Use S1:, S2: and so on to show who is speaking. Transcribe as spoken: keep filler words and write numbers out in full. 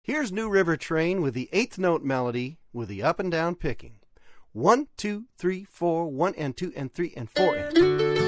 S1: Here's New River Train with the eighth note melody with the up and down picking. One, two, three, four, one and two and three and four and...